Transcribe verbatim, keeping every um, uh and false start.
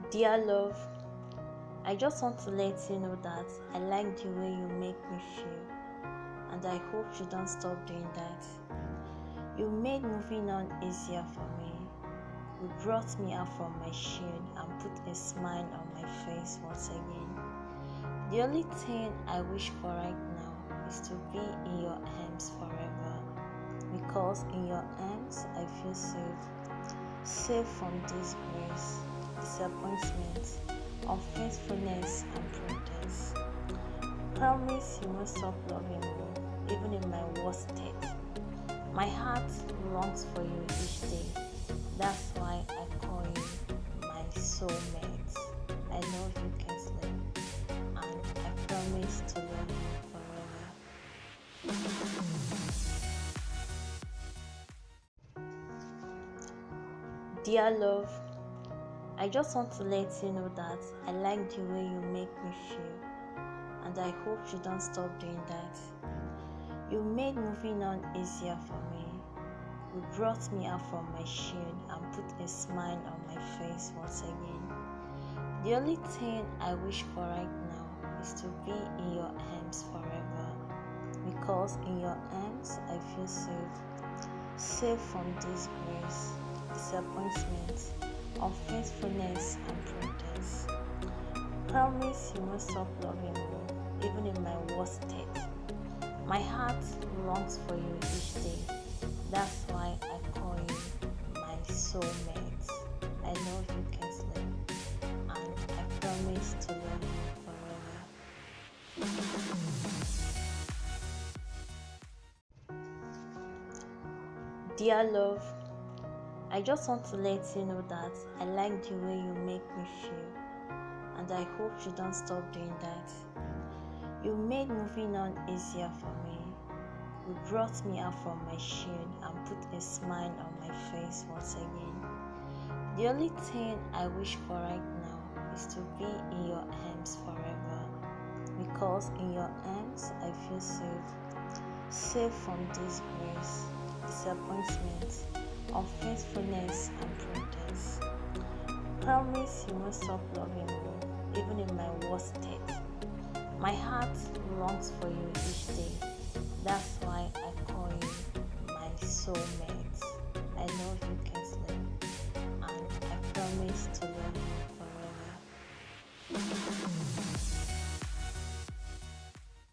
Dear love, I just want to let you know that I like the way you make me feel, and I hope you don't stop doing that. You made moving on easier for me. You brought me out from my shade and put a smile on my face once again. The only thing I wish for right now is to be in your arms forever, because in your arms I feel safe, safe from disgrace, disappointment, unfaithfulness, and protest. Promise you won't stop loving me, even in my worst state. My heart longs for you each day. That's why I call you my soulmate. I love you, Kingsley, and I promise to love you forever. Dear love, I just want to let you know that I like the way you make me feel, and I hope you don't stop doing that. You made moving on easier for me. You brought me out from my shade and put a smile on my face once again. The only thing I wish for right now is to be in your arms forever, because in your arms I feel safe, safe from disgrace, disappointment, unfaithfulness, and protest. Promise you won't stop loving me, even in my worst state. My heart longs for you each day. That's why I call you my soulmate. I love you, Kingsley, and I promise to love you forever. Dear love, I just want to let you know that I like the way you make me feel, and I hope you don't stop doing that. You made moving on easier for me. You brought me out from my shade and put a smile on my face once again. The only thing I wish for right now is to be in your arms forever, because in your arms I feel safe, safe from disgrace, disappointment, unfaithfulness, and protest. Promise you won't stop loving me, even in my worst state. My heart longs for you each day. That's why I call you my soulmate.